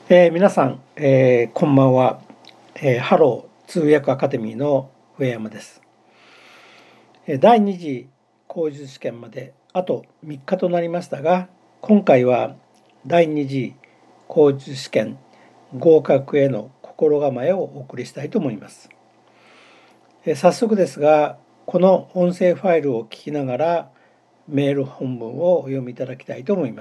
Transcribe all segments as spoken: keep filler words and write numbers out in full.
えー皆さん、えーこんばんは、えーハロー通訳アカデミーの上山です。えー第二次口述試験まであとみっかとなりましたが、今回は第二次口述試験合格への心構えをお送りしたいと思います。えー早速ですが、この音声ファイルを聞きながらメール本文をお読みいただきたいと思います。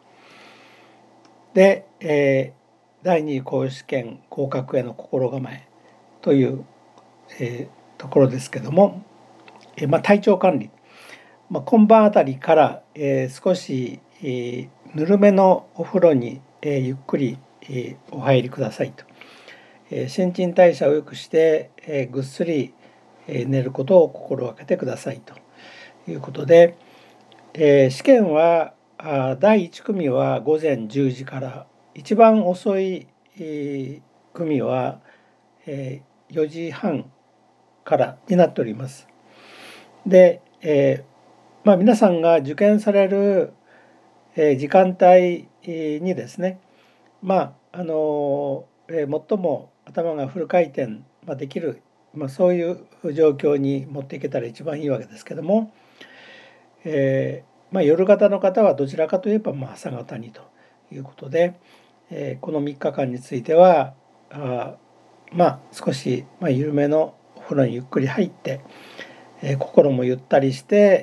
で、えー第二次口述試験合格への心構えという、えーところですけども、えーまあ、体調管理、まあ、今晩あたりから、えー少し、えーぬるめのお風呂に、えーゆっくり、えーお入りくださいと、えー新陳代謝を良くして、えーぐっすり、えー寝ることを心がけてくださいということで、えー試験はあだいいち組はごぜんじゅうじから、一番遅い、えー組は、えーよじはんからになっております。で、えーまあ、皆さんが受験される、えー時間帯にですね、まああのえー最も頭がフル回転まあできる、まあ、そういう状況に持っていけたら一番いいわけですけども、えーまあ、夜型の方はどちらかといえばまあ朝型にということで、えーこのみっかかんについてはあまあ少し、まあ、緩めのお風呂にゆっくり入って、えー心もゆったりして、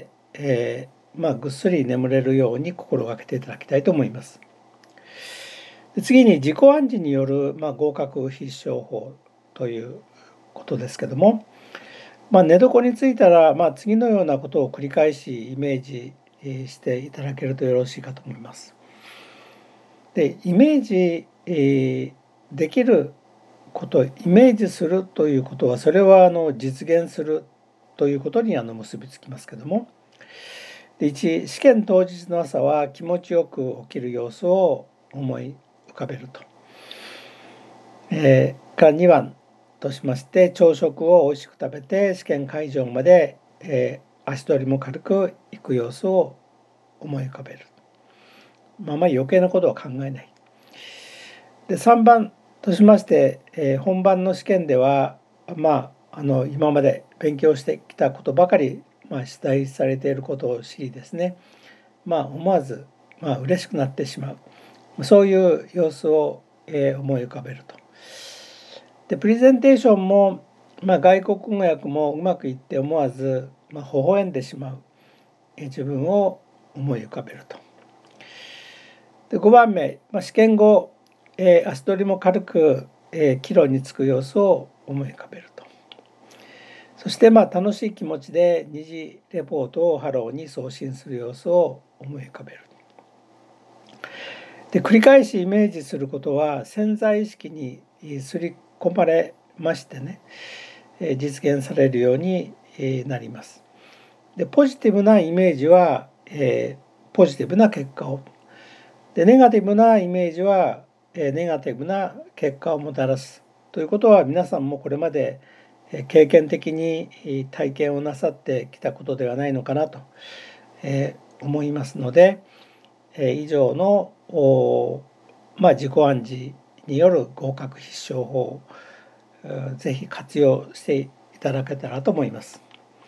えーまあ、ぐっすり眠れるように心がけていただきたいと思います。で次に自己暗示による、まあ、合格必勝法ということですけども、まあ、寝床についたら、まあ、次のようなことを繰り返しイメージしていただけるとよろしいかと思います。でイメージ、えーできること、イメージするということは、それはあの実現するということにあの結びつきますけども、でいち試験当日の朝は気持ちよく起きる様子を思い浮かべると、えー、がにばんとしまして、朝食をおいしく食べて試験会場まで、えー足取りも軽く行く様子を思い浮かべる。まあまあ余計なことは考えない。でさんばんとしまして、えー本番の試験では、まあ、あの今まで勉強してきたことばかり、まあ、出題されていることを知りですね、まあ、思わず、まあ嬉しくなってしまう、そういう様子を、えー思い浮かべると。でプレゼンテーションも、まあ、外国語訳もうまくいって思わず、まあ、微笑んでしまう、えー自分を思い浮かべると。でごばんめ、まあ、試験後、えー足取りも軽く、えー帰路につく様子を思い浮かべると。そしてまあ楽しい気持ちで二次レポートをハローに送信する様子を思い浮かべる。で繰り返しイメージすることは潜在意識に刷り込まれましてね、えー実現されるようになります。でポジティブなイメージは、えーポジティブな結果を、でネガティブなイメージは、えーネガティブな結果をもたらすということは、皆さんもこれまでえー経験的にえー体験をなさってきたことではないのかなとえー思いますので、えー以上のおまあ自己暗示による合格必勝法をえーぜひ活用していただけたらと思います。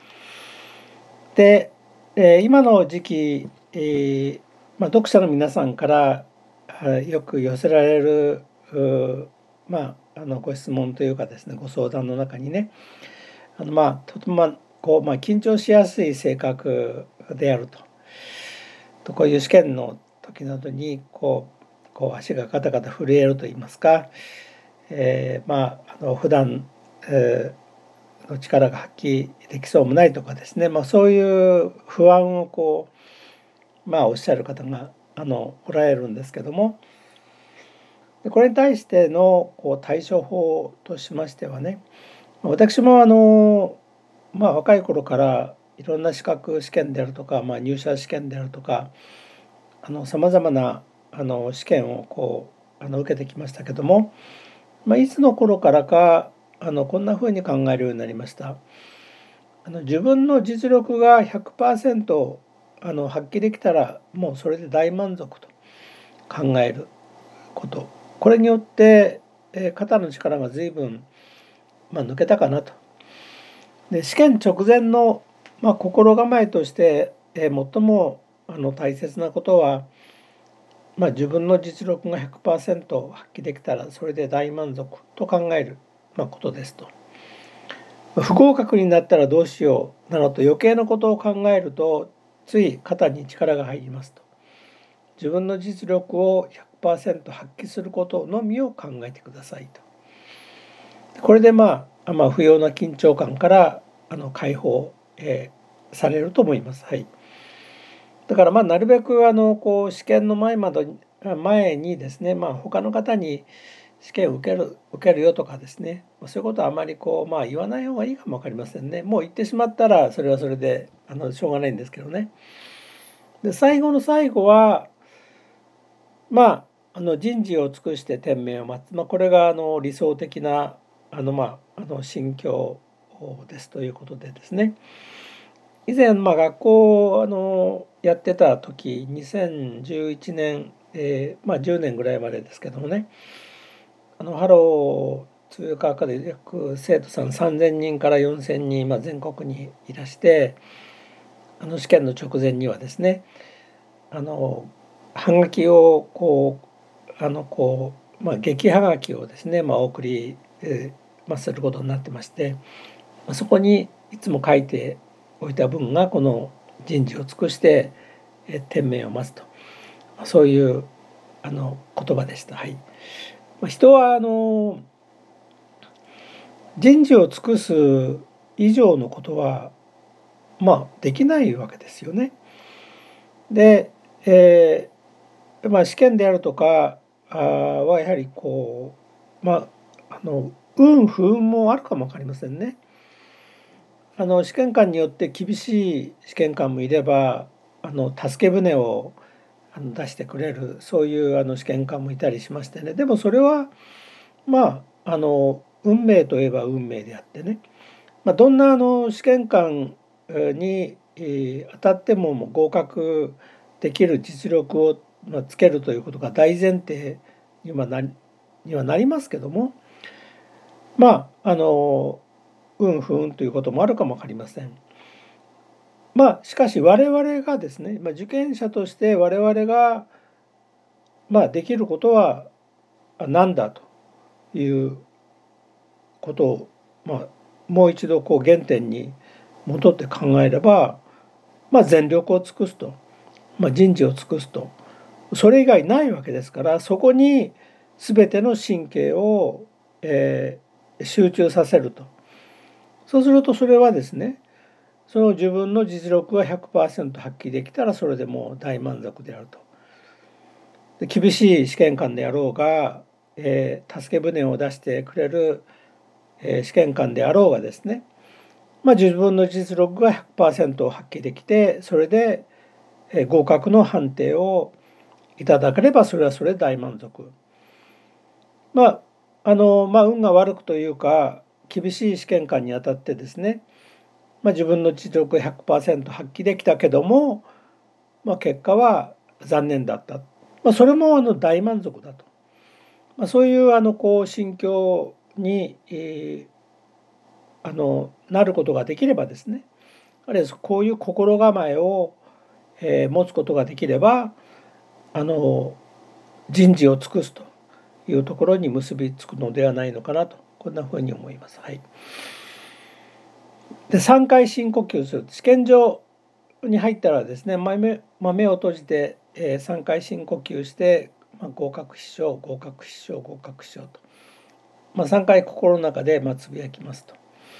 で、えー今の時期、えーまあ、読者の皆さんからあよく寄せられるうまあ、あのご質問というかですね、ご相談の中にね、あのまあとてもこう、まあ、緊張しやすい性格であると。とこういう試験の時などにこうこう足がガタガタ震えるといいますか、えーまああの普段、えーの力が発揮できそうもないとかですね、まあ、そういう不安をこうまあおっしゃる方があのおられるんですけども、でこれに対してのこう対処法としましてはね、私もあの、まあ、若い頃からいろんな資格試験であるとか、まあ、入社試験であるとか、さまざまなあの試験をこうあの受けてきましたけども、まあ、いつの頃からかあのこんなふうに考えるようになりました。あの自分の実力がひゃくパーセントあの発揮できたらもうそれで大満足と考えることこれによって、えー肩の力が随分、まあ、抜けたかなと。で試験直前の、まあ、心構えとして、えー最もあの大切なことは、まあ、自分の実力がひゃくパーセント発揮できたらそれで大満足と考える、まあ、ことですと。不合格になったらどうしようなどと余計なことを考えるとつい肩に力が入りますと。自分の実力をひゃくパーセント発揮することのみを考えてくださいと。これでまあ、まあ、不要な緊張感からあの解放、えーされると思います。はい。だからまあなるべくあのこう試験の前まで前にですね、まあ、他の方に試験を受ける受けるよとかですね、そういうことはあまりこうまあ言わない方がいいかも分かりませんね。もう言ってしまったらそれはそれであのしょうがないんですけどね。で最後の最後はまああの人事を尽くして天命を待つ、まあ、これがあの理想的なあのまああの心境ですということでですね。以前、まあ、学校あのやってた時にせんじゅういちねん、えーまあ、じゅうねんぐらいまでですけどもね、あのハロー通貨科で約生徒さんさんぜんにんからよんせんにん、まあ、全国にいらして、あの試験の直前にはですね、あのはがきをこうあのこう、まあ、劇はがきをですね、まあ、お送り、えーまあ、することになってまして、そこにいつも書いておいた文がこの人事を尽くしてえ天命を待つと、そういうあの言葉でした。はい。人はあの人事を尽くす以上のことはまあできないわけですよね。で、えーまあ、試験であるとかあはやはりこうまああの運不運もあるかも分かりませんね。あの試験官によって厳しい試験官もいれば、あの助け舟をあの出してくれるそういうあの試験官もいたりしましてね。でもそれはまああの運命といえば運命であってね、まあ、どんなあの試験官にえー当たってももう合格できる実力をまあつけるということが大前提にはなりにはなりますけども、まああの運不運ということもあるかも分かりません。まあしかし我々がですね、まあ、受験者として我々がまあできることは何だということを、まあ、もう一度こう原点に戻って考えれば、まあ、全力を尽くすと、まあ、人事を尽くすと、それ以外ないわけですから、そこに全ての神経を、えー集中させると。そうするとそれはですね、その自分の実力が ひゃくパーセント 発揮できたらそれでもう大満足であると。で厳しい試験官であろうが、えー助け舟を出してくれる、えー試験官であろうがですね、まあ、自分の実力が ひゃくパーセント 発揮できて、それでえー合格の判定をいただければそれはそれで大満足。まああのまあ運が悪くというか厳しい試験官にあたってですね、まあ、自分の実力 ひゃくパーセント 発揮できたけども、まあ、結果は残念だった、まあ、それもあの大満足だと、まあ、そういうあのこう心境に、えーあのなることができればですね、あるいはこういう心構えを、えー持つことができればあの人事を尽くすというところに結びつくのではないのかなと、こんなふうに思います。はい。でさんかい深呼吸する。試験場に入ったらですね、目まあ、目を閉じて、えー、さんかい深呼吸して、まあ、合格しよう合格しよう合格しようと、まあ、さんかい心の中でまあつぶやきますと。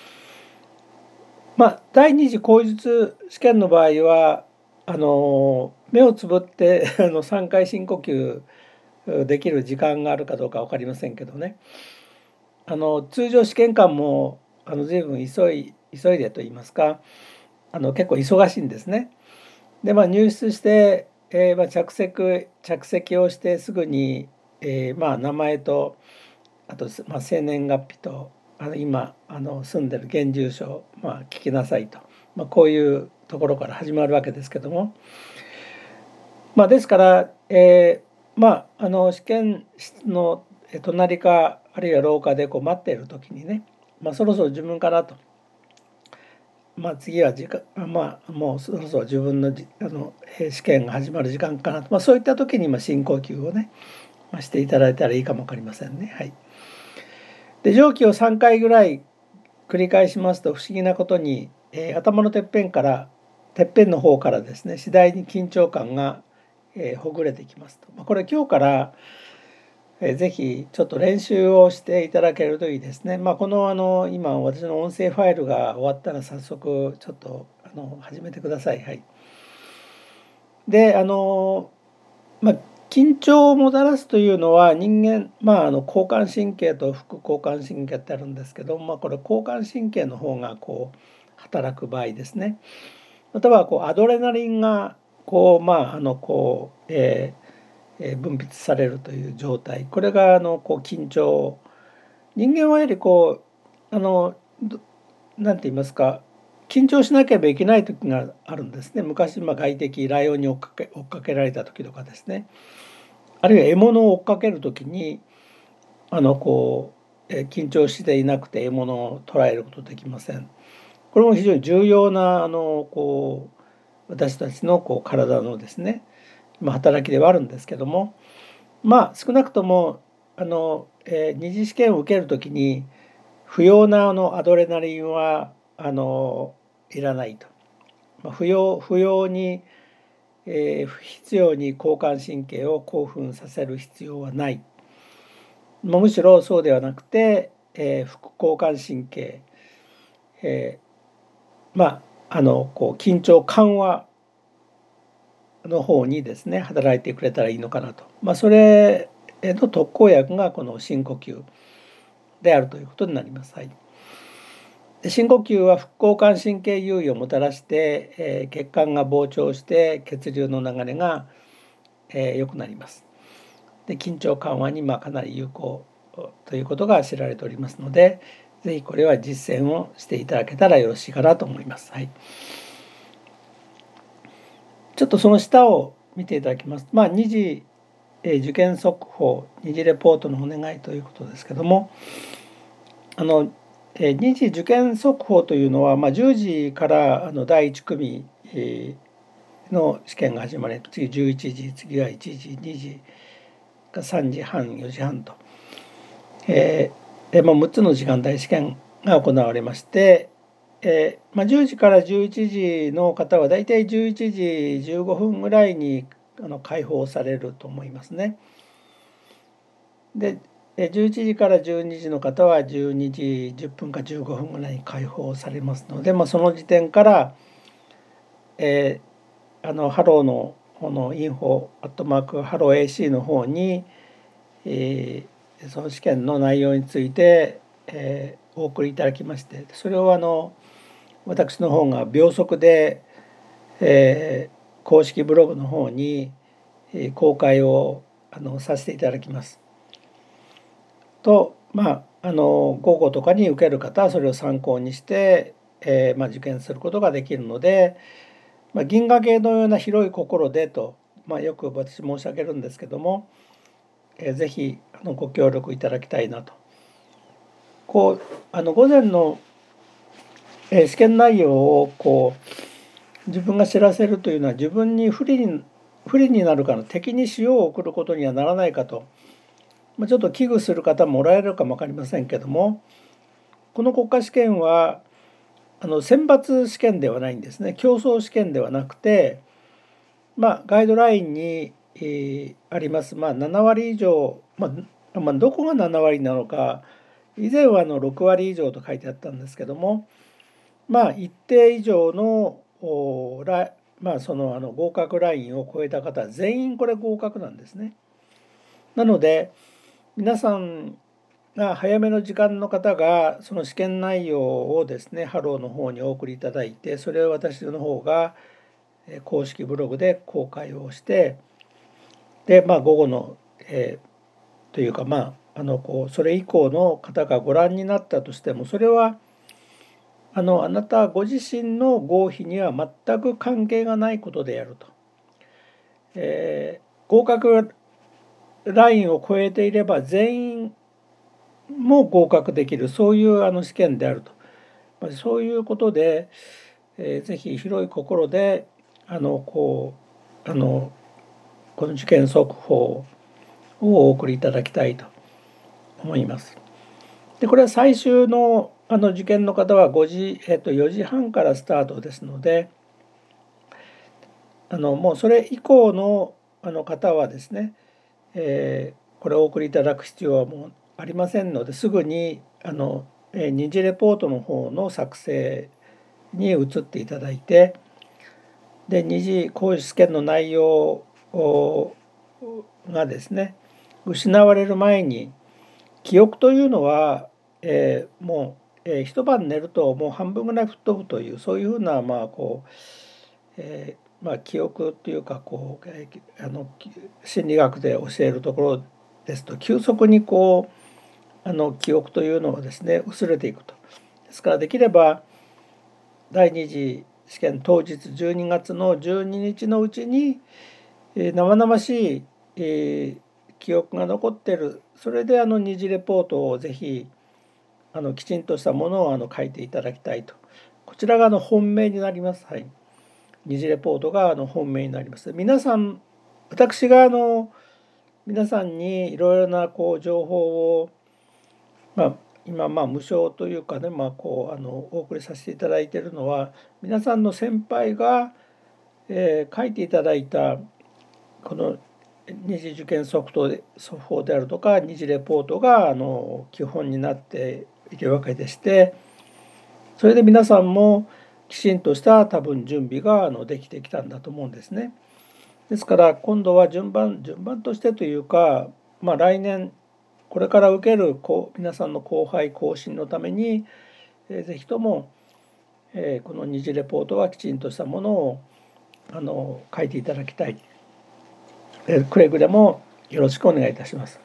まあ、第二次口述試験の場合はあの目をつぶってあのさんかい深呼吸できる時間があるかどうか分かりませんけどね、あの通常試験官もあの随分急い急いでと言いますか、あの結構忙しいんですね。でまあ入室して、えーまあ、着席着席をしてすぐに、えーまあ、名前とあと、まあ、生年月日とあの今あの住んでる現住所を、まあ、聞きなさいと、まあ、こういうところから始まるわけですけども、まあ、ですから、えーまああの試験室の隣かあるいは廊下でこう待っている時にね、まあ、そろそろ自分かなと、まあ、次は時間、まあ、もうそろそろ自分のじあのえー試験が始まる時間かなと、まあ、そういった時にまあ深呼吸をね、まあ、していただいたらいいかも分かりませんね。はい、で蒸気をさんかいぐらい繰り返しますと不思議なことに、えー頭のてっぺんからてっぺんの方からですね次第に緊張感が、えーほぐれてきますと、まあ、これ今日からえーぜひちょっと練習をしていただけるといいですね。まあ、このあの今私の音声ファイルが終わったら早速ちょっとあの始めてください。はい。であのまあ緊張をもたらすというのは人間、まあ、あの交感神経と副交感神経ってあるんですけど、まあ、これ交感神経の方がこう働く場合ですね。またはこうアドレナリンがこうまああのこう、えーえー分泌されるという状態、これがあのこう緊張、人間はやはりこうあのどなんて言いますか、緊張しなければいけない時があるんですね。昔、まあ、外敵ライオンに追っかけ追っかけられた時とかですね、あるいは獲物を追っかける時にあのこう、えー緊張していなくて獲物を捕らえることできません。これも非常に重要なあのこう私たちのこう体のですね、まあ、働きではあるんですけども、まあ少なくともあの、えー二次試験を受けるときに不要なあのアドレナリンはあのいらないと、まあ、不要不要に、えー不必要に交感神経を興奮させる必要はない、まあ、むしろそうではなくて、えー副交感神経、えーまああのこう緊張緩和の方にですね働いてくれたらいいのかなと、まあ、それの特効薬がこの深呼吸であるということになります。はい、で深呼吸は副交感神経優位をもたらして、えー血管が膨張して血流の流れが、えー良くなります。で緊張緩和にまあかなり有効ということが知られておりますので、ぜひこれは実践をしていただけたらよろしいかなと思います。はい、ちょっとその下を見ていただきます。まあ、にじ受験速報、に次レポートのお願いということですけども、あのに次受験速報というのは、まあ、じゅうじからあのだいいち組の試験が始まり、次じゅういちじ、次はいちじ、にじがさんじはん、よじはんと、えーでまあ、むっつの時間帯試験が行われまして、えーまあ、じゅうじからじゅういちじの方はだいたいじゅういちじじゅうごふんぐらいにあの開放されると思いますね。でじゅういちじからじゅうにじの方はじゅうにじじゅっぷんかじゅうごふんぐらいに開放されますので、まあ、その時点から、えー、あのハローのこのインフォアットマークハロー エーシー の方に、えー、その試験の内容について、えー、お送りいただきまして、それをあの私の方が秒速で、えー、公式ブログの方に、えー、公開をあのさせていただきます。とまああの午後とかに受ける方はそれを参考にして、えーまあ、受験することができるので、まあ、銀河系のような広い心でと、まあ、よく私申し上げるんですけども、えー、ぜひあのご協力いただきたいなと。こうあの午前の、えー試験内容をこう自分が知らせるというのは自分に不利に不利になるかの敵に塩を送ることにはならないかと、まあ、ちょっと危惧する方もおられるかも分かりませんけども、この国家試験はあの選抜試験ではないんですね。競争試験ではなくて、まあ、ガイドラインに、えーあります、まあ、なな割以上、まあまあ、どこがなな割なのか、以前はあのろく割以上と書いてあったんですけども、まあ、一定以上のおら、まあ、そのあの合格ラインを超えた方は全員これ合格なんですね。なので皆さんが早めの時間の方がその試験内容をですねハローの方にお送りいただいて、それを私の方がえー公式ブログで公開をして、でまあ午後の、えーというかまああのこうそれ以降の方がご覧になったとしても、それはあのあなたご自身の合否には全く関係がないことであると。えー合格ラインを超えていれば全員も合格できる、そういうあの試験であると、まあ、そういうことで、えー、ぜひ広い心であのこうあのこの受験速報をお送りいただきたいと思います。でこれは最終のあの受験の方はごじ、えっと、よじはんからスタートですので、あのもうそれ以降のあの方はですね、えー、これをお送りいただく必要はもうありませんので、すぐにあの、えー、二次レポートの方の作成に移っていただいて、で二次講師試験の内容がですね失われる前に、記憶というのは、えー、もう、えー、一晩寝るともう半分ぐらい吹っ飛ぶという、そういうふうなまあこう、えーまあ、記憶っていうかこう、えー、あの心理学で教えるところですと、急速にこうあの記憶というのはですね薄れていくと。ですからできれば第二次試験当日じゅうにがつのじゅうににちのうちに、えー、生々しい、えー、記憶が残っている、それであの二次レポートをぜひあのきちんとしたものをあの書いていただきたいと。こちらがあの本命になります。はい。二次レポートがあの本命になります。皆さん、私があの皆さんにいろいろなこう情報を、まあ、今まあ無償というかね、まあ、こうあのお送りさせていただいているのは、皆さんの先輩が、えー書いていただいたこの二次受験ソフトで速報であるとか二次レポートがあの基本になっているわけでして、それで皆さんもきちんとした多分準備があのできてきたんだと思うんですね。ですから今度は順番順番としてというか、まあ、来年これから受ける皆さんの後輩後進のために、えー、ぜひとも、えー、この二次レポートはきちんとしたものをあの書いていただきたい。えー、くれぐれもよろしくお願いいたします。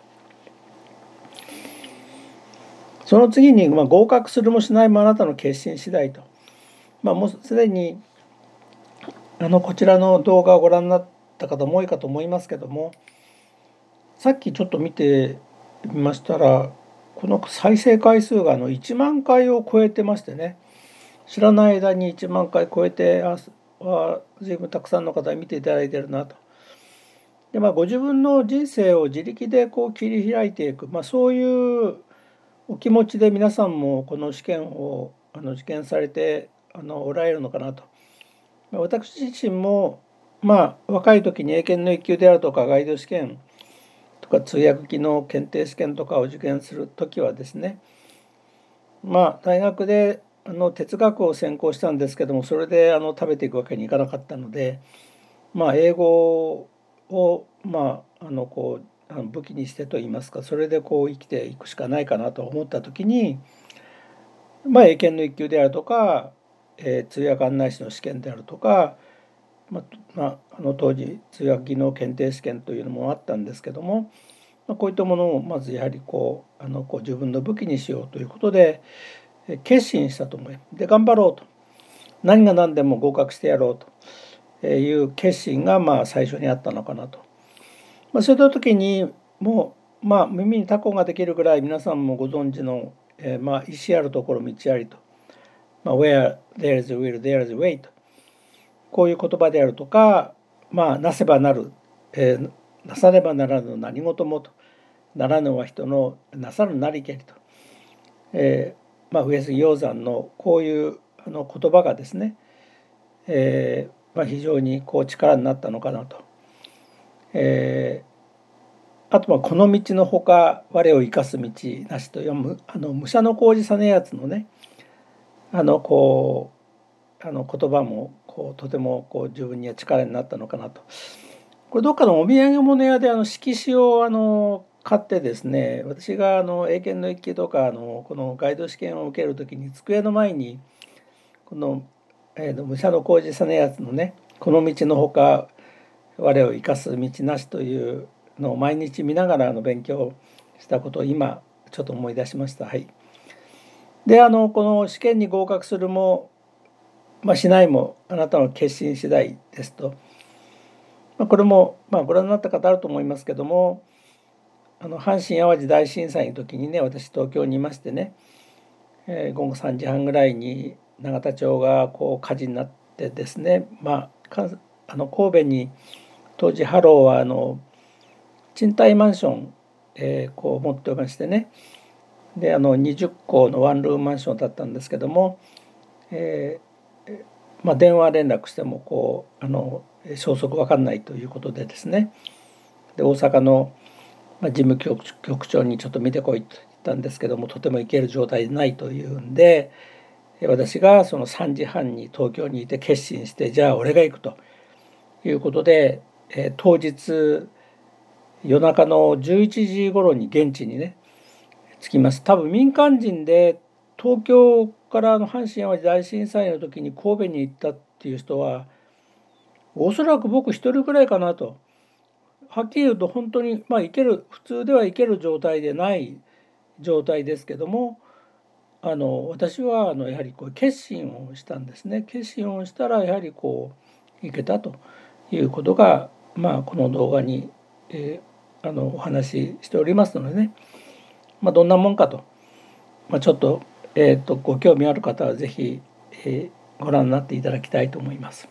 その次に、まあ、合格するもしないもあなたの決心次第と。まあ、もうすでにあのこちらの動画をご覧になった方も多いかと思いますけども、さっきちょっと見てみましたら、この再生回数があのいちまんかいを超えてましてね、知らない間にいちまんかい超えて、ああ随分たくさんの方に見ていただいてるなと。でまあ、ご自分の人生を自力でこう切り開いていく、まあ、そういうお気持ちで皆さんもこの試験をあの受験されてあのおられるのかなと。私自身もまあ若い時に英検のいっ級であるとかガイド試験とか通訳機能検定試験とかを受験する時はですね、まあ大学であの哲学を専攻したんですけども、それであの食べていくわけにいかなかったので、まあ英語をまああのこうあの武器にしてといいますか、それでこう生きていくしかないかなと思った時に、まあ英検のいっ級であるとか、えー、通訳案内士の試験であるとか、まあ、あの当時通訳技能検定試験というのもあったんですけども、まあ、こういったものをまずやはりこうあのこう自分の武器にしようということで決心したと思います。で頑張ろうと、何が何でも合格してやろうという決心がまあ最初にあったのかなと。まあ、そういった時にもうまあ耳にタコができるぐらい皆さんもご存知の、えー、まあ石あるところ道ありと、まあ、Where there is a will there is a way と、こういう言葉であるとか、まあなせばなる、えー、なさねばならぬ何事もと、ならぬは人のなさるなりけりと、えー、まあ上杉鷹山のこういうあの言葉がですね、えーまあ、非常にこう力になったのかなと。えー、あとはこの道のほか我を生かす道なしと読むあの武者小路実篤のね、あのこうあの言葉もこうとてもこう自分には力になったのかなと。これどっかのお土産物屋であの色紙をあの買ってですね、私があの英検の一級とかあのこのガイド試験を受ける時に机の前にこの、えー、武者小路実篤のね「この道のほか我を生かす道なし」というのを毎日見ながらあの勉強したことを今ちょっと思い出しました。はい。であのこの試験に合格するも、まあ、しないもあなたの決心次第ですと、まあ、これもまあご覧になった方あると思いますけども、 あの阪神・淡路大震災の時にね、私東京にいましてね、えー、午後さんじはんぐらいに永田町がこう火事になってですね、まあ、かあの神戸に当時ハローはあの賃貸マンション、えーこう持っておりましてね、であのにじゅっこうのワンルームマンションだったんですけども、えーまあ、電話連絡してもこうあの消息分かんないということでですね、で大阪のまあ事務局局長にちょっと見てこいと言ったんですけども、とても行ける状態でないというんで、私がそのさんじはんに東京にいて決心して、じゃあ俺が行くということで、えー当日夜中のじゅういちじ頃に現地にね着きます。多分民間人で東京からの阪神・淡路大震災の時に神戸に行ったっていう人はおそらく僕一人くらいかなと。はっきり言うと本当にまあ行ける、普通では行ける状態でない状態ですけども、あの私はあのやはりこう決心をしたんですね。決心をしたらやはりこう行けたということが、まあこの動画に、えーあのお話ししておりますのでね、まあ、どんなもんかと、まあ、ちょっと,、えー、とご興味ある方は是非、えーご覧になっていただきたいと思います。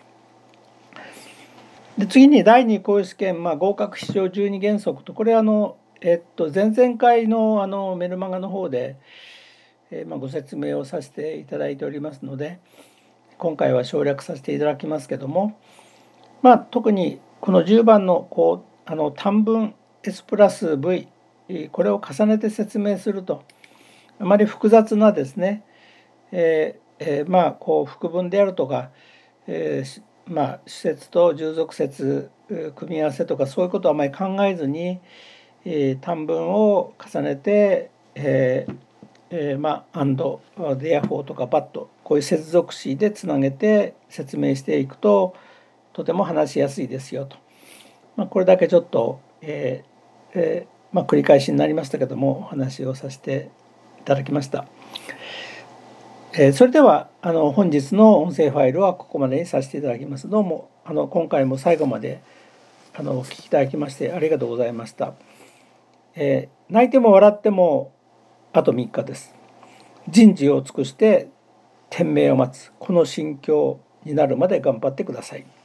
で次にだいに講試験、まあ、合格必要じゅうに原則と、これはあの、えっと、前々回のあのメルマガの方で、えーまあ、ご説明をさせていただいておりますので、今回は省略させていただきますけども、まあ、特にこのじゅうばんのこうあの単分 S プラス V、これを重ねて説明すると、あまり複雑なですね、えーえーまあこう複分であるとか、えーまあ主節と従属節組み合わせとかそういうことはあまり考えずに、えー単文を重ねて、えーえーまあ and、therefore とか but、 こういう接続詞でつなげて説明していくととても話しやすいですよと、まあ、これだけちょっと、えーえーまあ、繰り返しになりましたけどもお話をさせていただきました。えーそれではあの本日の音声ファイルはここまでにさせていただきます。どうもあの今回も最後まであのお聞きいただきましてありがとうございました。えー泣いても笑ってもあとみっかです。人事を尽くして天命を待つ、この心境になるまで頑張ってください。